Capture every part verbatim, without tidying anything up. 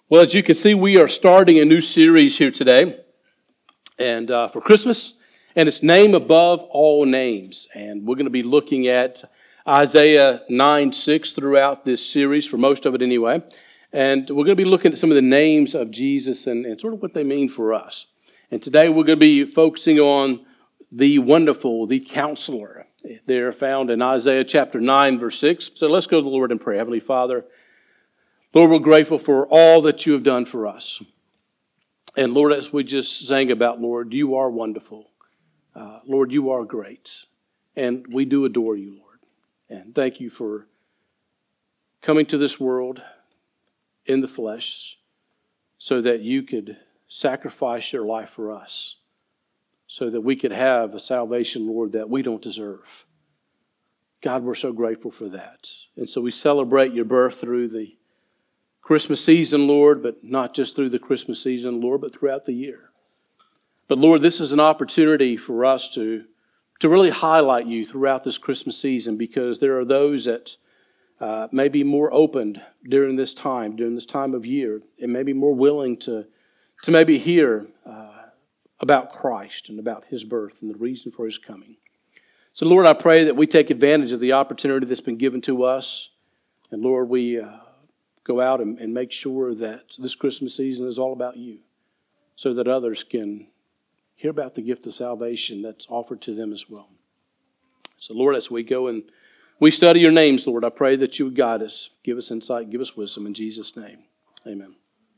Well, as you can see, we are starting a new series here today, and uh, for Christmas, and it's Name Above All Names. And we're going to be looking at Isaiah nine six throughout this series, for most of it anyway. And we're going to be looking at some of the names of Jesus and, and sort of what they mean for us. And today we're going to be focusing on the Wonderful, the Counselor. They're found in Isaiah chapter nine, verse six. So let's go to the Lord in prayer. Heavenly Father, Lord, we're grateful for all that you have done for us. And Lord, as we just sang about, Lord, you are wonderful. Uh, Lord, you are great. And we do adore you, Lord. And thank you for coming to this world in the flesh so that you could sacrifice your life for us, so that we could have a salvation, Lord, that we don't deserve. God, we're so grateful for that. And so we celebrate your birth through the Christmas season, Lord, but not just through the Christmas season, Lord, but throughout the year. But Lord, this is an opportunity for us to, to really highlight you throughout this Christmas season, because there are those that uh, may be more opened during this time, during this time of year, and maybe more willing to, to maybe hear uh, about Christ and about his birth and the reason for his coming. So Lord, I pray that we take advantage of the opportunity that's been given to us. And Lord, we uh, go out and, and make sure that this Christmas season is all about you, so that others can hear about the gift of salvation that's offered to them as well. So Lord, as we go and we study your names, Lord, I pray that you would guide us, give us insight, give us wisdom in Jesus' name. Amen.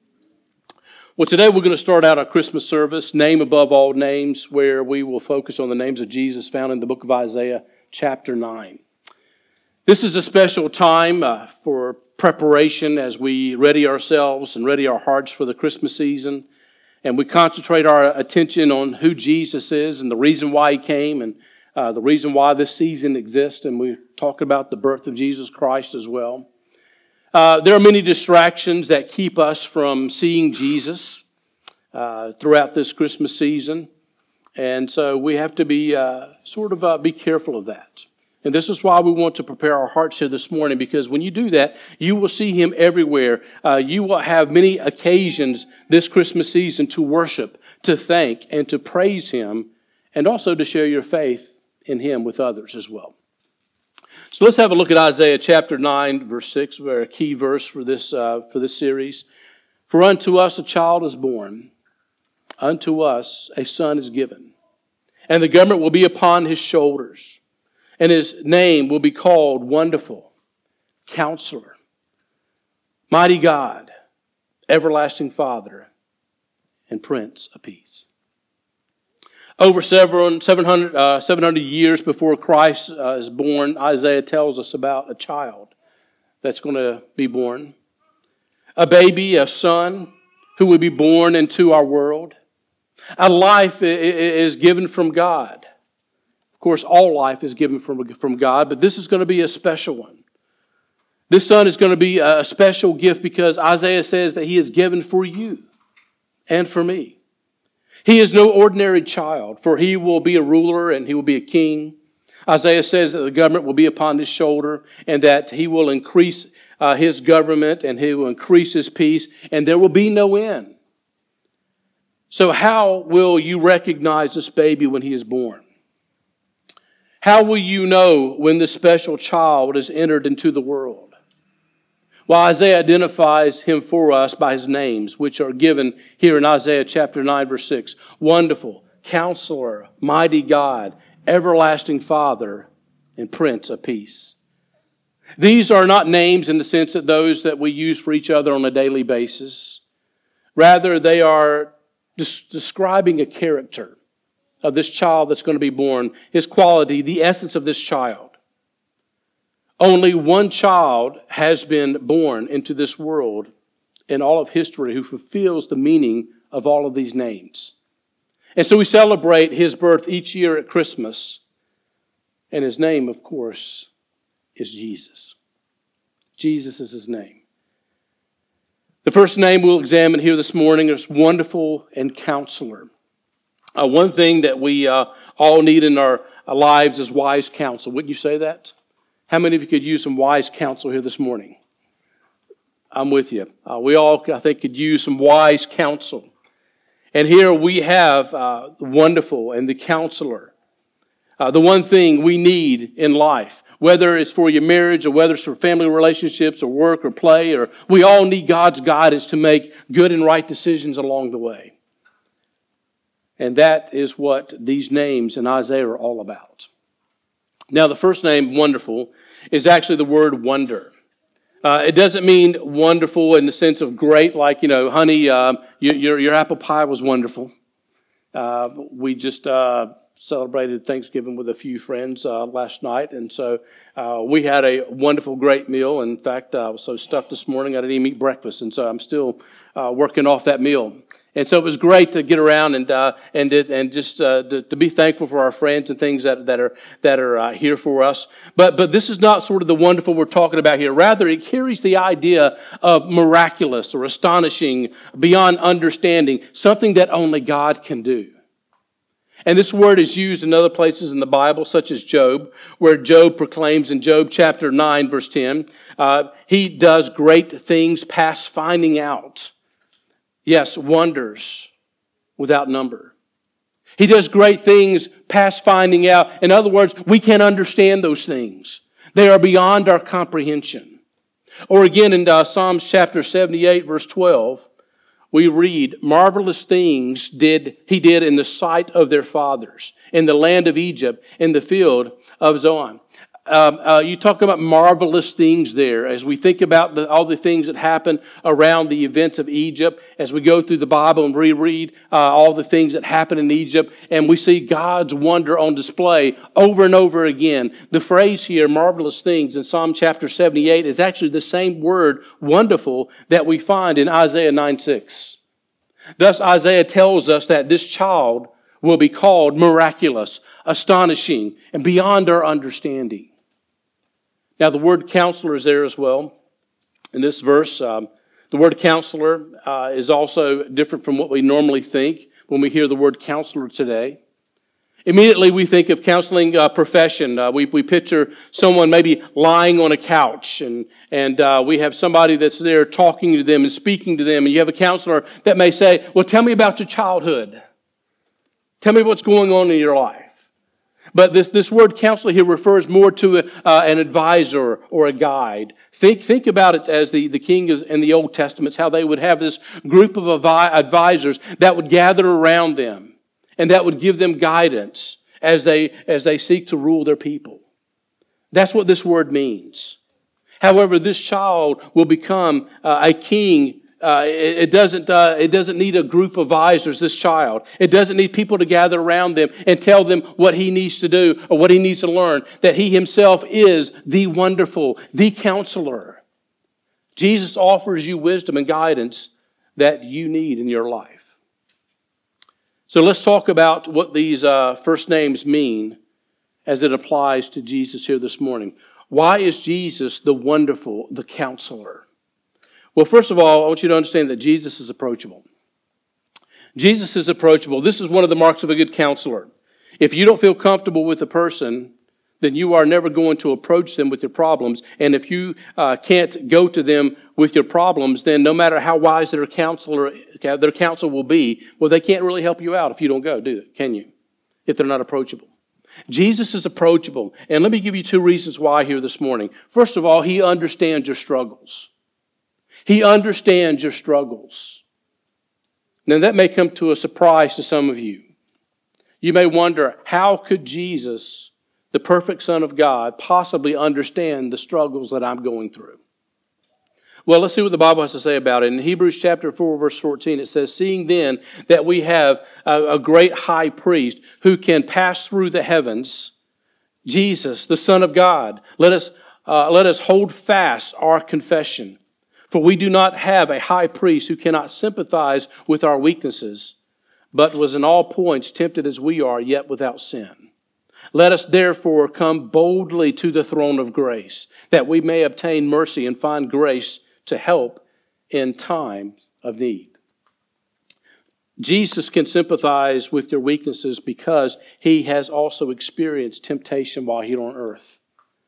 Well, today we're going to start out our Christmas service, Name Above All Names, where we will focus on the names of Jesus found in the book of Isaiah, chapter nine. This is a special time uh, for preparation as we ready ourselves and ready our hearts for the Christmas season. And we concentrate our attention on who Jesus is and the reason why he came and uh, the reason why this season exists. And we talk about the birth of Jesus Christ as well. Uh, there are many distractions that keep us from seeing Jesus uh, throughout this Christmas season. And so we have to be uh, sort of uh, be careful of that. And this is why we want to prepare our hearts here this morning, because when you do that, you will see him everywhere. Uh, you will have many occasions this Christmas season to worship, to thank, and to praise him, and also to share your faith in him with others as well. So let's have a look at Isaiah chapter nine, verse six, where a key verse for this, uh, for this series. For unto us a child is born, unto us a son is given, and the government will be upon his shoulders. And his name will be called Wonderful, Counselor, Mighty God, Everlasting Father, and Prince of Peace. Over several, seven hundred, uh, seven hundred years before Christ uh, is born, Isaiah tells us about a child that's going to be born. A baby, a son, who will be born into our world. A life is given from God. Of course, all life is given from, from God, but this is going to be a special one. This son is going to be a special gift because Isaiah says that he is given for you and for me. He is no ordinary child, for he will be a ruler and he will be a king. Isaiah says that the government will be upon his shoulder and that he will increase uh, his government and he will increase his peace, and there will be no end. So how will you recognize this baby when he is born? How will you know when this special child is entered into the world? Well, Isaiah identifies him for us by his names, which are given here in Isaiah chapter nine, verse six. Wonderful, Counselor, Mighty God, Everlasting Father, and Prince of Peace. These are not names in the sense that those that we use for each other on a daily basis. Rather, they are des- describing a character of this child that's going to be born, his quality, the essence of this child. Only one child has been born into this world in all of history who fulfills the meaning of all of these names. And so we celebrate his birth each year at Christmas. And his name, of course, is Jesus. Jesus is his name. The first name we'll examine here this morning is Wonderful and Counselor. Uh, one thing that we uh, all need in our lives is wise counsel. Wouldn't you say that? How many of you could use some wise counsel here this morning? I'm with you. Uh, we all, I think, could use some wise counsel. And here we have uh, wonderful and the counselor. Uh, the one thing we need in life, whether it's for your marriage or whether it's for family relationships or work or play, or we all need God's guidance to make good and right decisions along the way. And that is what these names in Isaiah are all about. Now, the first name, wonderful, is actually the word wonder. Uh, it doesn't mean wonderful in the sense of great, like, you know, honey, uh, your, your, your apple pie was wonderful. Uh, we just uh, celebrated Thanksgiving with a few friends uh, last night, and so uh, we had a wonderful, great meal. In fact, I was so stuffed this morning I didn't even eat breakfast, and so I'm still uh, working off that meal. And so it was great to get around and uh, and and just uh, to, to be thankful for our friends and things that that are that are uh, here for us. But but this is not sort of the wonderful we're talking about here. Rather, it carries the idea of miraculous or astonishing, beyond understanding, something that only God can do. And this word is used in other places in the Bible, such as Job, where Job proclaims in Job chapter nine, verse ten, uh, he does great things past finding out. Yes, wonders without number. He does great things past finding out. In other words, we can't understand those things. They are beyond our comprehension. Or again in uh, Psalms chapter seventy-eight, verse twelve, we read, marvelous things did he did in the sight of their fathers, in the land of Egypt, in the field of Zoan. Um, uh, you talk about marvelous things there as we think about the, all the things that happen around the events of Egypt, as we go through the Bible and reread uh, all the things that happen in Egypt, and we see God's wonder on display over and over again. The phrase here, marvelous things, in Psalm chapter seventy-eight is actually the same word, wonderful, that we find in Isaiah nine six. Thus, Isaiah tells us that this child will be called miraculous, astonishing, and beyond our understanding. Now, the word counselor is there as well. In this verse, um, the word counselor uh, is also different from what we normally think when we hear the word counselor today. Immediately, we think of counseling uh, profession. Uh, we, we picture someone maybe lying on a couch, and, and uh, we have somebody that's there talking to them and speaking to them, and you have a counselor that may say, well, tell me about your childhood. Tell me what's going on in your life. But this, this word counselor here refers more to a, uh, an advisor or a guide. Think, think about it as the, the king in the Old Testament, how they would have this group of advisors that would gather around them and that would give them guidance as they, as they seek to rule their people. That's what this word means. However, this child will become uh, a king. Uh, it, it doesn't. Uh, it doesn't need a group of advisors. This child. It doesn't need people to gather around them and tell them what he needs to do or what he needs to learn. That he himself is the wonderful, the counselor. Jesus offers you wisdom and guidance that you need in your life. So let's talk about what these uh, first names mean as it applies to Jesus here this morning. Why is Jesus the wonderful, the counselor? Well, first of all, I want you to understand that Jesus is approachable. Jesus is approachable. This is one of the marks of a good counselor. If you don't feel comfortable with a person, then you are never going to approach them with your problems. And if you uh, can't go to them with your problems, then no matter how wise their counselor, their counsel will be, well, they can't really help you out if you don't go, do it, can you? If they're not approachable. Jesus is approachable. And let me give you two reasons why here this morning. First of all, he understands your struggles. He understands your struggles. Now, that may come to a surprise to some of you. You may wonder, how could Jesus, the perfect Son of God, possibly understand the struggles that I'm going through? Well, let's see what the Bible has to say about it. In Hebrews chapter four, verse fourteen, it says, seeing then that we have a, a great high priest who can pass through the heavens, Jesus, the Son of God, let us, uh, let us hold fast our confession. For we do not have a high priest who cannot sympathize with our weaknesses, but was in all points tempted as we are, yet without sin. Let us therefore come boldly to the throne of grace, that we may obtain mercy and find grace to help in time of need. Jesus can sympathize with your weaknesses because he has also experienced temptation while here on earth.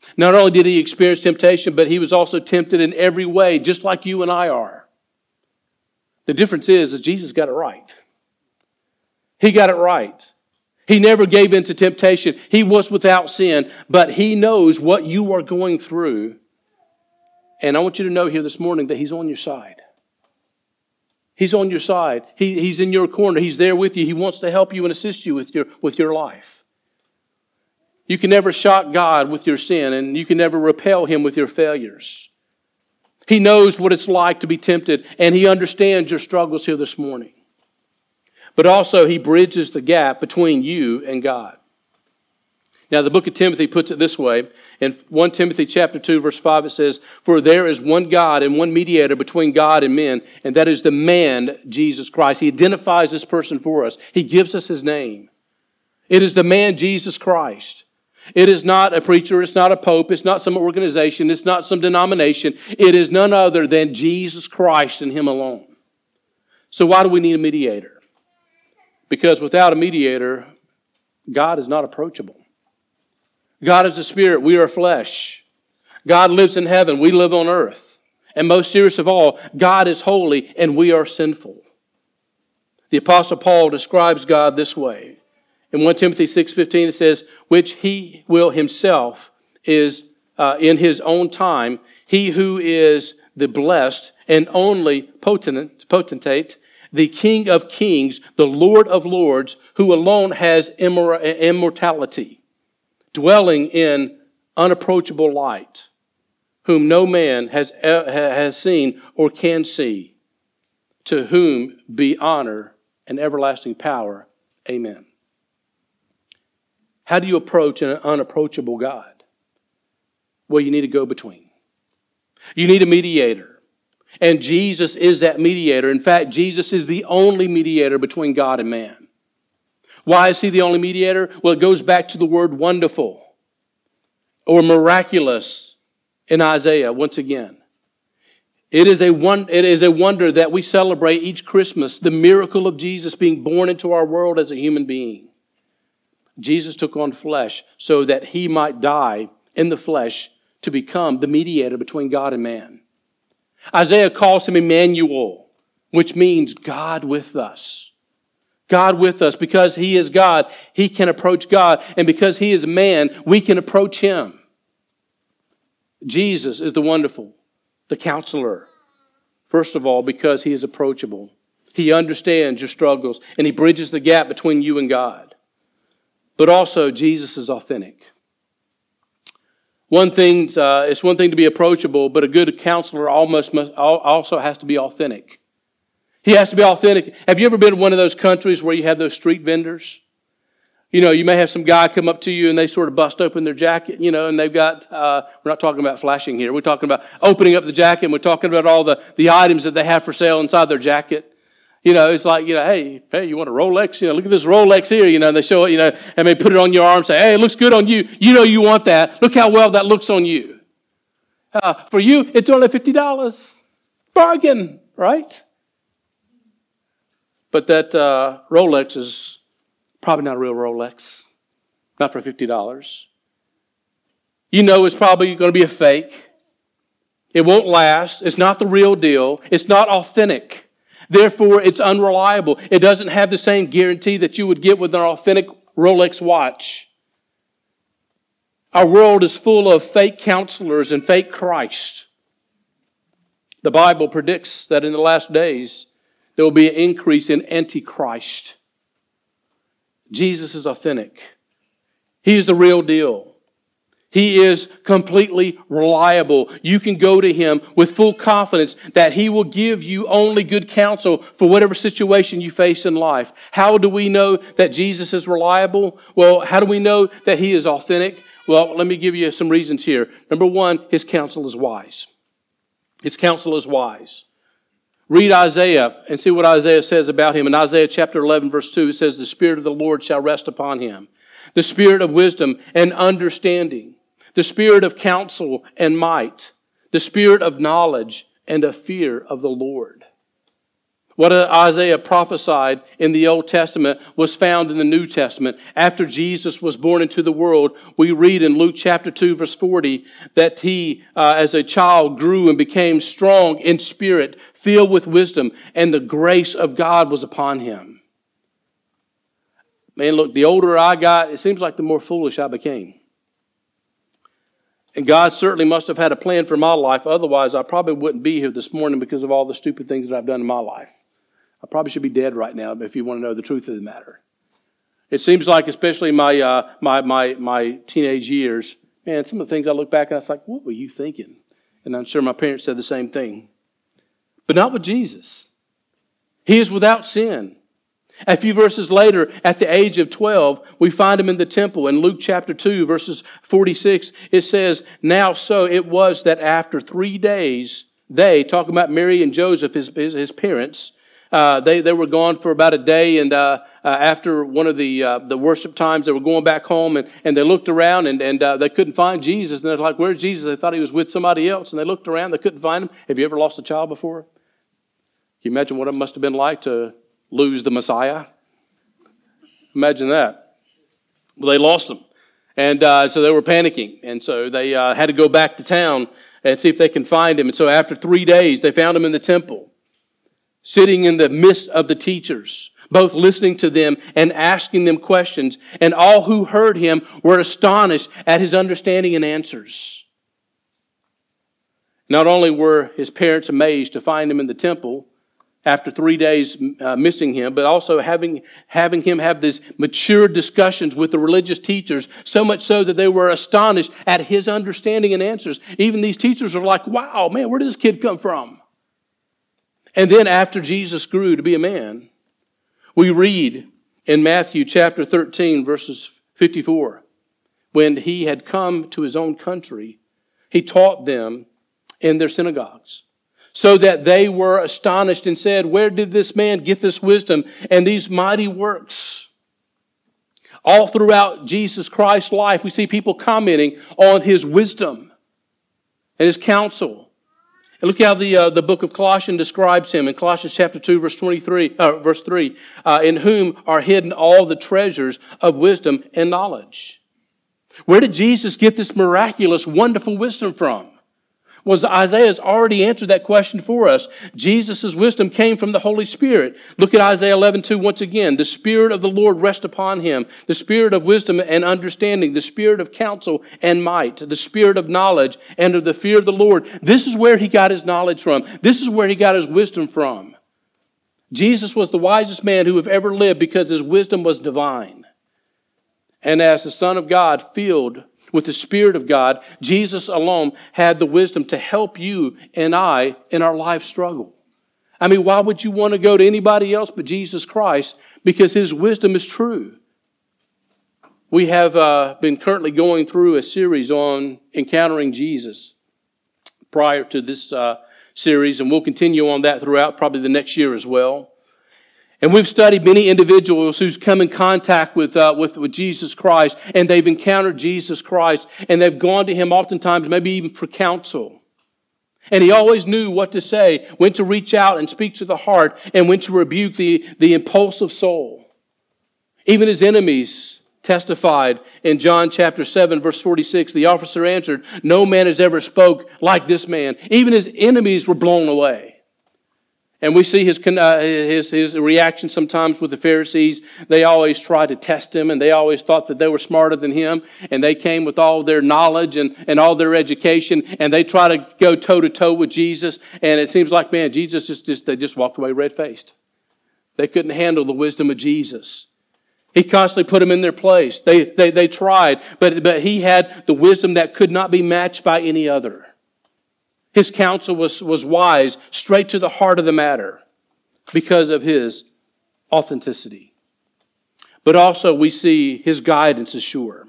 Not only did he experience temptation, but he was also tempted in every way, just like you and I are. The difference is that Jesus got it right. He got it right. He never gave in to temptation. He was without sin, but he knows what you are going through. And I want you to know here this morning that he's on your side. He's on your side. He, he's in your corner. He's there with you. He wants to help you and assist you with your, with your life. You can never shock God with your sin, and you can never repel him with your failures. He knows what it's like to be tempted, and he understands your struggles here this morning. But also, he bridges the gap between you and God. Now, the book of Timothy puts it this way. In First Timothy chapter two, verse five, it says, "For there is one God and one mediator between God and men, and that is the man, Jesus Christ." He identifies this person for us. He gives us his name. It is the man, Jesus Christ. It is not a preacher. It's not a pope. It's not some organization. It's not some denomination. It is none other than Jesus Christ and him alone. So why do we need a mediator? Because without a mediator, God is not approachable. God is a spirit. We are flesh. God lives in heaven. We live on earth. And most serious of all, God is holy and we are sinful. The Apostle Paul describes God this way. In First Timothy six fifteen, it says, "Which he will himself is uh, in his own time, he who is the blessed and only potent, potentate, the King of kings, the Lord of lords, who alone has immor- immortality, dwelling in unapproachable light, whom no man has, uh, has seen or can see, to whom be honor and everlasting power. Amen." How do you approach an unapproachable God? Well, you need a go-between. You need a mediator. And Jesus is that mediator. In fact, Jesus is the only mediator between God and man. Why is he the only mediator? Well, it goes back to the word wonderful or miraculous in Isaiah once again. It is a one, it is a wonder that we celebrate each Christmas, the miracle of Jesus being born into our world as a human being. Jesus took on flesh so that he might die in the flesh to become the mediator between God and man. Isaiah calls him Emmanuel, which means God with us. God with us. Because he is God, he can approach God. And because he is man, we can approach him. Jesus is the wonderful, the counselor. First of all, because he is approachable. He understands your struggles and he bridges the gap between you and God. But also, Jesus is authentic. One thing, uh, it's one thing to be approachable, but a good counselor almost must, also has to be authentic. He has to be authentic. Have you ever been to one of those countries where you have those street vendors? You know, you may have some guy come up to you and they sort of bust open their jacket, you know, and they've got, uh, we're not talking about flashing here. We're talking about opening up the jacket and we're talking about all the, the items that they have for sale inside their jacket. You know, it's like, you know, hey, hey, you want a Rolex? You know, look at this Rolex here, you know, and they show it, you know, and they put it on your arm and say, hey, it looks good on you. You know you want that. Look how well that looks on you. Uh, for you, it's only fifty dollars. Bargain, right? But that uh, Rolex is probably not a real Rolex. Not for fifty dollars. You know it's probably going to be a fake. It won't last. It's not the real deal. It's not authentic. Therefore, it's unreliable. It doesn't have the same guarantee that you would get with an authentic Rolex watch. Our world is full of fake counselors and fake Christ. The Bible predicts that in the last days, there will be an increase in antichrist. Jesus is authentic. He is the real deal. He is completely reliable. You can go to him with full confidence that he will give you only good counsel for whatever situation you face in life. How do we know that Jesus is reliable? Well, how do we know that he is authentic? Well, let me give you some reasons here. Number one, his counsel is wise. His counsel is wise. Read Isaiah and see what Isaiah says about him. In Isaiah chapter eleven, verse two, it says, "The Spirit of the Lord shall rest upon him, the Spirit of wisdom and understanding, the Spirit of counsel and might, the Spirit of knowledge and of fear of the Lord." What Isaiah prophesied in the Old Testament was found in the New Testament. After Jesus was born into the world, we read in Luke chapter two, verse forty, that he, uh, as a child, grew and became strong in spirit, filled with wisdom, and the grace of God was upon him. Man, look, the older I got, it seems like the more foolish I became. And God certainly must have had a plan for my life. Otherwise, I probably wouldn't be here this morning because of all the stupid things that I've done in my life. I probably should be dead right now if you want to know the truth of the matter. It seems like, especially my uh, my my my teenage years, man, some of the things I look back and I was like, what were you thinking? And I'm sure my parents said the same thing. But not with Jesus. He is without sin. A few verses later, at the age of twelve, we find him in the temple. In Luke chapter two, verses forty-six, it says, now so it was that after three days, they, talking about Mary and Joseph, his, his, his parents, uh, they, they were gone for about a day. And uh, uh, after one of the uh, the worship times, they were going back home and, and they looked around and, and uh, they couldn't find Jesus. And they're like, where's Jesus? They thought he was with somebody else. And they looked around, they couldn't find him. Have you ever lost a child before? Can you imagine what it must have been like to lose the Messiah? Imagine that. Well, they lost him. And uh, so they were panicking. And so they uh, had to go back to town and see if they can find him. And so after three days, they found him in the temple, sitting in the midst of the teachers, both listening to them and asking them questions. And all who heard him were astonished at his understanding and answers. Not only were his parents amazed to find him in the temple after three days uh, missing him, but also having having him have these mature discussions with the religious teachers, so much so that they were astonished at his understanding and answers. Even these teachers are like, wow, man, where did this kid come from? And then after Jesus grew to be a man, we read in Matthew chapter thirteen, verses fifty-four, when he had come to his own country, he taught them in their synagogues, so that they were astonished and said, where did this man get this wisdom and these mighty works? All throughout Jesus Christ's life, we see people commenting on his wisdom and his counsel. And look how the uh, the book of Colossians describes him in Colossians chapter two, verse twenty-three, uh, verse three, uh, in whom are hidden all the treasures of wisdom and knowledge. Where did Jesus get this miraculous, wonderful wisdom from? Was Isaiah's already answered that question for us. Jesus' wisdom came from the Holy Spirit. Look at Isaiah eleven two once again. The Spirit of the Lord rests upon him. The Spirit of wisdom and understanding. The Spirit of counsel and might. The Spirit of knowledge and of the fear of the Lord. This is where he got his knowledge from. This is where he got his wisdom from. Jesus was the wisest man who have ever lived because his wisdom was divine. And as the Son of God, filled with the Spirit of God, Jesus alone had the wisdom to help you and I in our life struggle. I mean, why would you want to go to anybody else but Jesus Christ? Because his wisdom is true. We have uh, been currently going through a series on encountering Jesus prior to this uh, series, and we'll continue on that throughout probably the next year as well. And we've studied many individuals who's come in contact with, uh, with, with Jesus Christ, and they've encountered Jesus Christ, and they've gone to him oftentimes, maybe even for counsel. And he always knew what to say, when to reach out and speak to the heart, and when to rebuke the, the impulsive soul. Even his enemies testified in John chapter seven, verse forty-six, the officer answered, no man has ever spoke like this man. Even his enemies were blown away. And we see his, uh, his his reaction sometimes with the Pharisees. They always tried to test him, and they always thought that they were smarter than him. And they came with all their knowledge and, and all their education, and they try to go toe-to-toe with Jesus. And it seems like, man, Jesus just, just they just walked away red-faced. They couldn't handle the wisdom of Jesus. He constantly put them in their place. They they they tried, but but he had the wisdom that could not be matched by any other. His counsel was, was wise, straight to the heart of the matter because of his authenticity. But also we see his guidance is sure.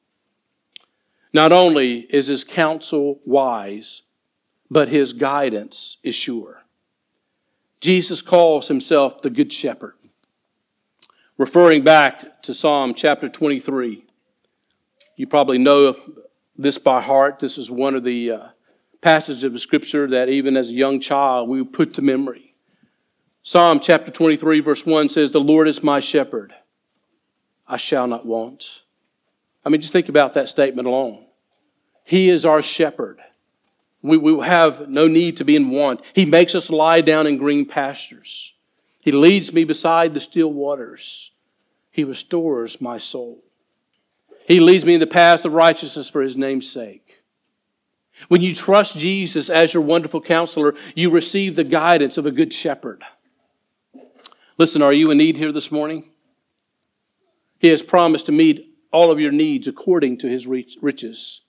Not only is his counsel wise, but his guidance is sure. Jesus calls himself the Good Shepherd. Referring back to Psalm chapter twenty-three. You probably know this by heart. This is one of the uh, passage of the scripture that even as a young child we would put to memory. Psalm chapter twenty-three verse one says, the Lord is my shepherd. I shall not want. I mean, just think about that statement alone. He is our shepherd. We will have no need to be in want. He makes us lie down in green pastures. He leads me beside the still waters. He restores my soul. He leads me in the paths of righteousness for his name's sake. When you trust Jesus as your wonderful counselor, you receive the guidance of a good shepherd. Listen, are you in need here this morning? He has promised to meet all of your needs according to his riches.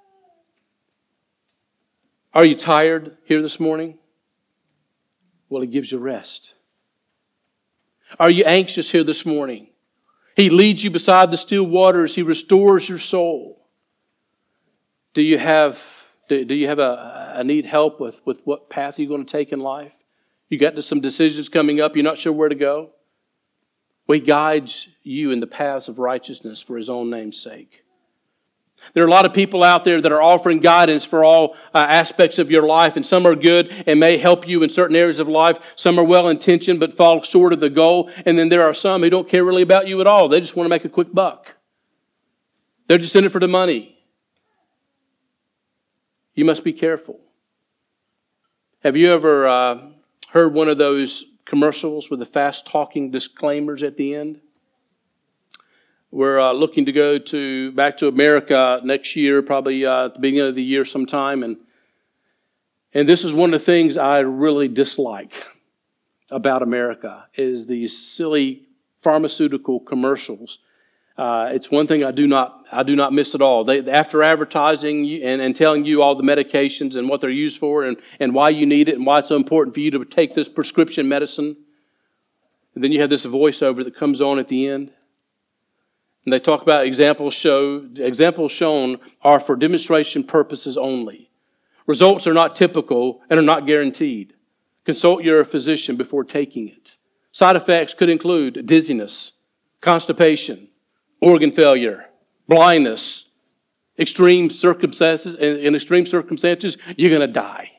Are you tired here this morning? Well, he gives you rest. Are you anxious here this morning? He leads you beside the still waters. He restores your soul. Do you have, do, do you have a, a need help with, with what path you're going to take in life? You got some decisions coming up. You're not sure where to go. Well, he guides you in the paths of righteousness for his own name's sake. There are a lot of people out there that are offering guidance for all uh, aspects of your life, and some are good and may help you in certain areas of life. Some are well-intentioned but fall short of the goal. And then there are some who don't care really about you at all. They just want to make a quick buck. They're just in it for the money. You must be careful. Have you ever uh, heard one of those commercials with the fast-talking disclaimers at the end? We're uh, looking to go to back to America next year, probably uh, at the beginning of the year sometime. And, and this is one of the things I really dislike about America is these silly pharmaceutical commercials. Uh, it's one thing I do not I do not miss at all. They, after advertising and, and telling you all the medications and what they're used for and, and why you need it and why it's so important for you to take this prescription medicine, and then you have this voiceover that comes on at the end. And they talk about examples show examples shown are for demonstration purposes only. Results are not typical and are not guaranteed. Consult your physician before taking it. Side effects could include dizziness, constipation, organ failure, blindness, extreme circumstances. In extreme circumstances, you're going to die.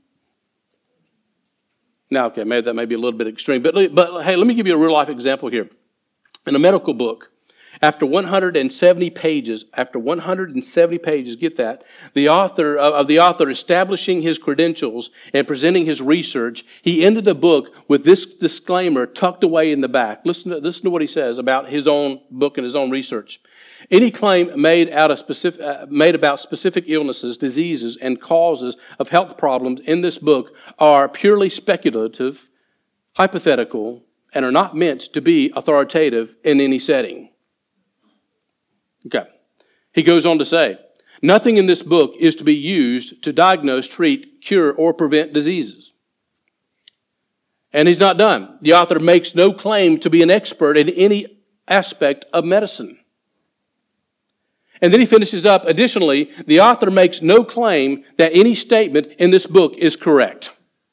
Now, okay, maybe that may be a little bit extreme, but but hey, let me give you a real life example here. In a medical book, after one hundred seventy pages, after one hundred seventy pages, get that, the author of the author establishing his credentials and presenting his research, he ended the book with this disclaimer tucked away in the back. Listen to, listen to what he says about his own book and his own research. Any claim made out of specific, uh, made about specific illnesses, diseases, and causes of health problems in this book are purely speculative, hypothetical, and are not meant to be authoritative in any setting. Okay. He goes on to say, nothing in this book is to be used to diagnose, treat, cure, or prevent diseases. And he's not done. The author makes no claim to be an expert in any aspect of medicine. And then he finishes up, additionally, the author makes no claim that any statement in this book is correct.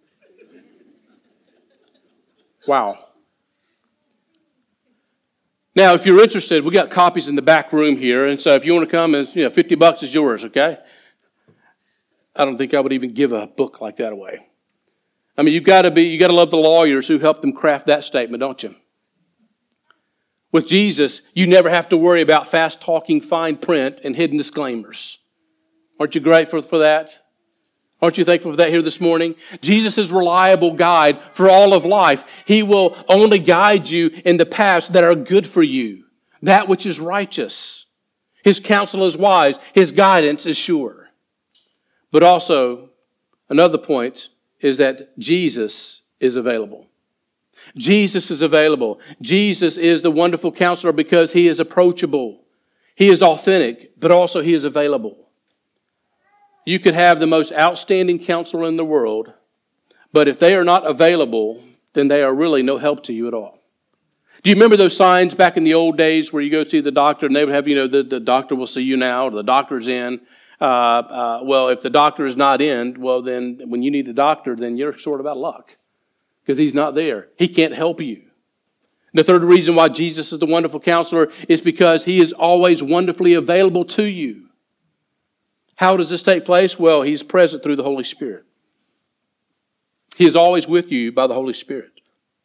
Wow. Now, if you're interested, we got copies in the back room here, and so if you want to come, and you know, fifty bucks is yours, okay? I don't think I would even give a book like that away. I mean, you've got to be, you got to love the lawyers who helped them craft that statement, don't you? With Jesus, you never have to worry about fast-talking fine print and hidden disclaimers. Aren't you grateful for that? Aren't you thankful for that here this morning? Jesus is a reliable guide for all of life. He will only guide you in the paths that are good for you, that which is righteous. His counsel is wise. His guidance is sure. But also, another point is that Jesus is available. Jesus is available. Jesus is the wonderful counselor because he is approachable. He is authentic, but also he is available. You could have the most outstanding counselor in the world, but if they are not available, then they are really no help to you at all. Do you remember those signs back in the old days where you go see the doctor and they would have, you know, the, the doctor will see you now, or the doctor's in. Uh, uh, well, if the doctor is not in, well, then when you need the doctor, then you're sort of out of luck because he's not there. He can't help you. The third reason why Jesus is the wonderful counselor is because he is always wonderfully available to you. How does this take place? Well, he's present through the Holy Spirit. He is always with you by the Holy Spirit.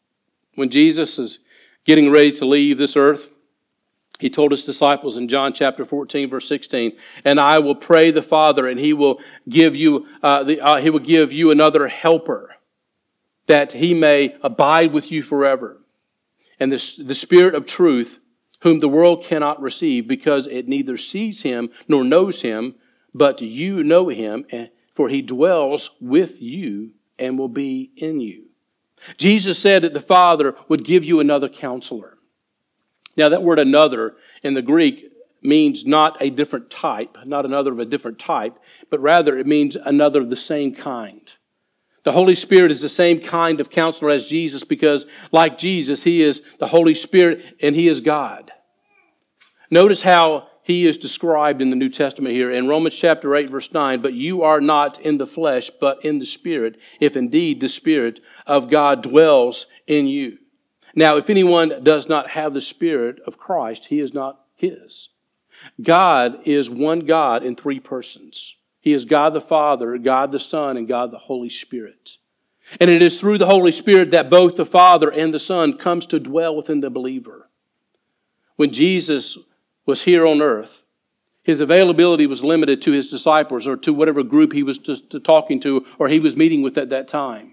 When Jesus is getting ready to leave this earth, he told his disciples in John chapter fourteen, verse sixteen, "And I will pray the Father, and he will give you, uh, the, uh, he will give you another helper, that he may abide with you forever. And the, the Spirit of truth, whom the world cannot receive, because it neither sees him nor knows him, but you know him, for he dwells with you and will be in you." Jesus said that the Father would give you another counselor. Now, that word "another" in the Greek means not a different type, not another of a different type, but rather it means another of the same kind. The Holy Spirit is the same kind of counselor as Jesus, because like Jesus, he is the Holy Spirit and he is God. Notice how he is described in the New Testament here in Romans chapter eight, verse nine, "But you are not in the flesh, but in the Spirit, if indeed the Spirit of God dwells in you. Now, if anyone does not have the Spirit of Christ, he is not his." God is one God in three persons. He is God the Father, God the Son, and God the Holy Spirit. And it is through the Holy Spirit that both the Father and the Son comes to dwell within the believer. When Jesus was here on earth, his availability was limited to his disciples or to whatever group he was to, to talking to or he was meeting with at that time.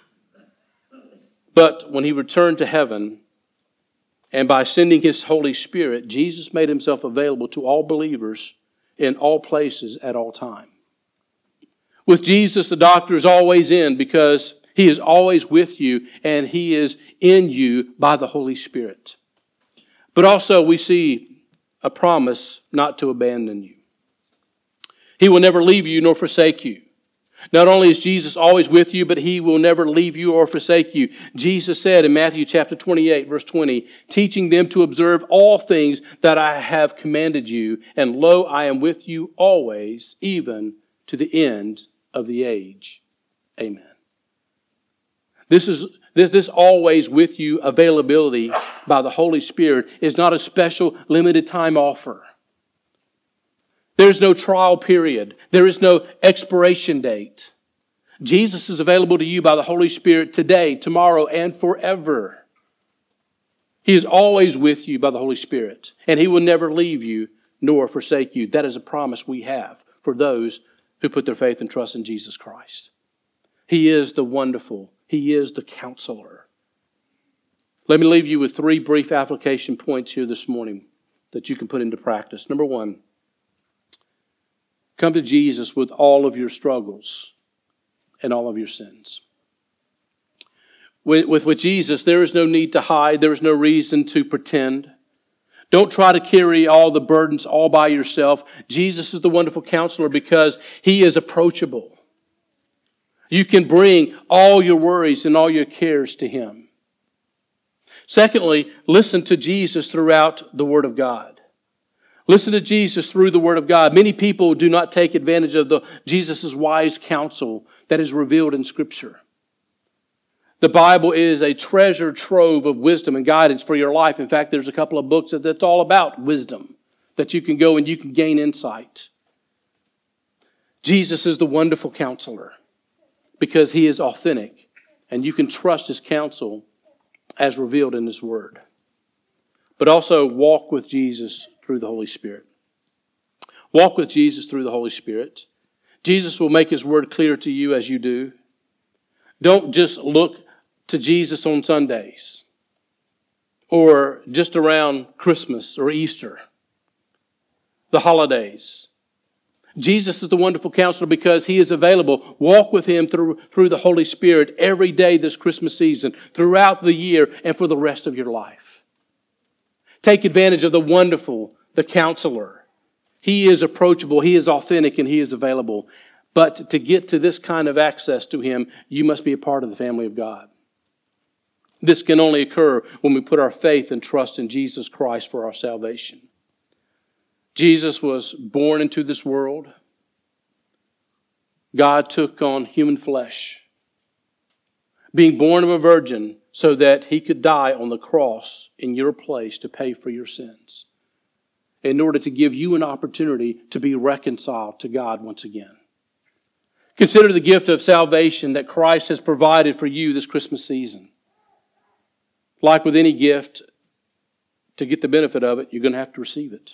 But when he returned to heaven, and by sending his Holy Spirit, Jesus made himself available to all believers in all places at all time. With Jesus, the doctor is always in, because he is always with you and he is in you by the Holy Spirit. But also we see a promise not to abandon you. He will never leave you nor forsake you. Not only is Jesus always with you, but he will never leave you or forsake you. Jesus said in Matthew chapter twenty-eight, verse twenty, "Teaching them to observe all things that I have commanded you, and lo, I am with you always, even to the end of the age. Amen." This is this, this always with you availability by the Holy Spirit is not a special limited time offer. There's no trial period. There is no expiration date. Jesus is available to you by the Holy Spirit today, tomorrow, and forever. He is always with you by the Holy Spirit, and he will never leave you nor forsake you. That is a promise we have for those who put their faith and trust in Jesus Christ. He is the wonderful. He is the counselor. Let me leave you with three brief application points here this morning that you can put into practice. Number one, come to Jesus with all of your struggles and all of your sins. With, with, with Jesus, there is no need to hide. There is no reason to pretend. Don't try to carry all the burdens all by yourself. Jesus is the wonderful counselor because he is approachable. You can bring all your worries and all your cares to him. Secondly, listen to Jesus throughout the Word of God. Listen to Jesus through the Word of God. Many people do not take advantage of the Jesus' wise counsel that is revealed in Scripture. The Bible is a treasure trove of wisdom and guidance for your life. In fact, there's a couple of books that, that's all about wisdom, that you can go and you can gain insight. Jesus is the wonderful counselor because he is authentic, and you can trust his counsel as revealed in his Word. But also walk with Jesus through the Holy Spirit. Walk with Jesus through the Holy Spirit. Jesus will make his word clear to you as you do. Don't just look to Jesus on Sundays or just around Christmas or Easter, the holidays. Jesus is the wonderful counselor because he is available. Walk with him through, through the Holy Spirit every day this Christmas season, throughout the year, and for the rest of your life. Take advantage of the wonderful, the counselor. He is approachable, he is authentic, and he is available. But to get to this kind of access to him, you must be a part of the family of God. This can only occur when we put our faith and trust in Jesus Christ for our salvation. Jesus was born into this world. God took on human flesh, being born of a virgin so that he could die on the cross in your place to pay for your sins, in order to give you an opportunity to be reconciled to God once again. Consider the gift of salvation that Christ has provided for you this Christmas season. like with any gift, to get the benefit of it, you're going to have to receive it.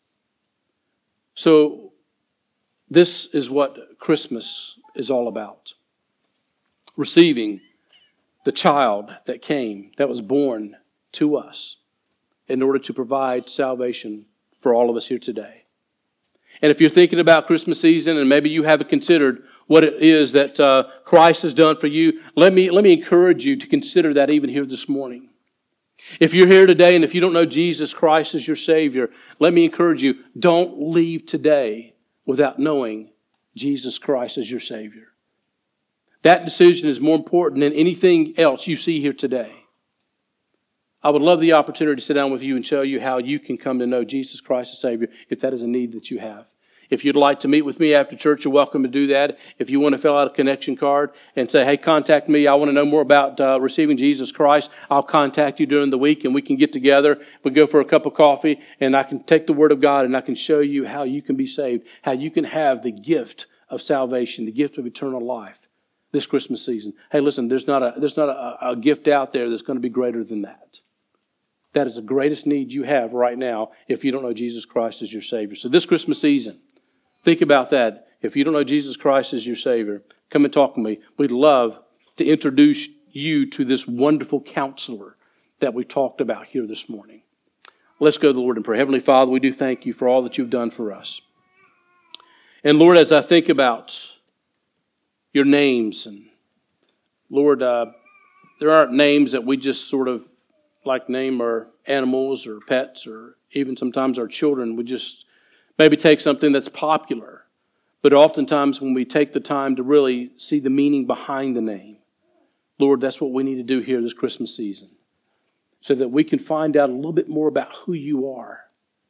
So this is what Christmas is all about. Receiving the child that came, that was born to us in order to provide salvation for all of us here today. And if you're thinking about Christmas season and maybe you haven't considered what it is that uh, Christ has done for you, let me, let me encourage you to consider that even here this morning. If you're here today and if you don't know Jesus Christ as your Savior, let me encourage you, don't leave today without knowing Jesus Christ as your Savior. That decision is more important than anything else you see here today. I would love the opportunity to sit down with you and show you how you can come to know Jesus Christ as Savior if that is a need that you have. If you'd like to meet with me after church, you're welcome to do that. If you want to fill out a connection card and say, hey, contact me, I want to know more about uh, receiving Jesus Christ, I'll contact you during the week and we can get together. We go for a cup of coffee and I can take the Word of God and I can show you how you can be saved, how you can have the gift of salvation, the gift of eternal life this Christmas season. Hey, listen, there's not a, there's not a, a gift out there that's going to be greater than that. That is the greatest need you have right now if you don't know Jesus Christ as your Savior. So this Christmas season, think about that. If you don't know Jesus Christ as your Savior, come and talk to me. We'd love to introduce you to this wonderful counselor that we talked about here this morning. Let's go to the Lord in prayer. Heavenly Father, we do thank you for all that you've done for us. And Lord, as I think about your names, and Lord, uh, there aren't names that we just sort of like name our animals or pets or even sometimes our children. We just maybe take something that's popular. But oftentimes when we take the time to really see the meaning behind the name, Lord, that's what we need to do here this Christmas season so that we can find out a little bit more about who you are.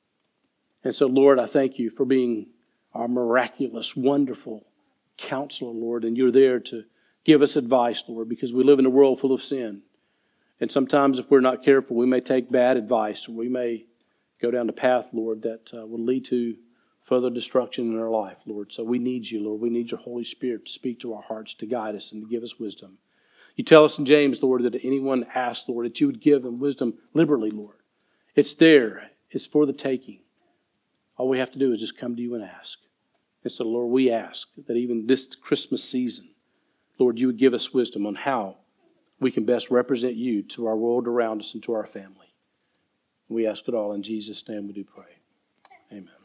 And so, Lord, I thank you for being our miraculous, wonderful counselor, Lord. And you're there to give us advice, Lord, because we live in a world full of sin. And sometimes if we're not careful, we may take bad advice, or we may go down the path, Lord, that uh, will lead to further destruction in our life, Lord. So we need you, Lord. We need your Holy Spirit to speak to our hearts, to guide us, and to give us wisdom. You tell us in James, Lord, that anyone asks, Lord, that you would give them wisdom liberally, Lord. It's there. It's for the taking. All we have to do is just come to you and ask. And so, Lord, we ask that even this Christmas season, Lord, you would give us wisdom on how we can best represent you to our world around us and to our family. We ask it all in Jesus' name we do pray. Amen.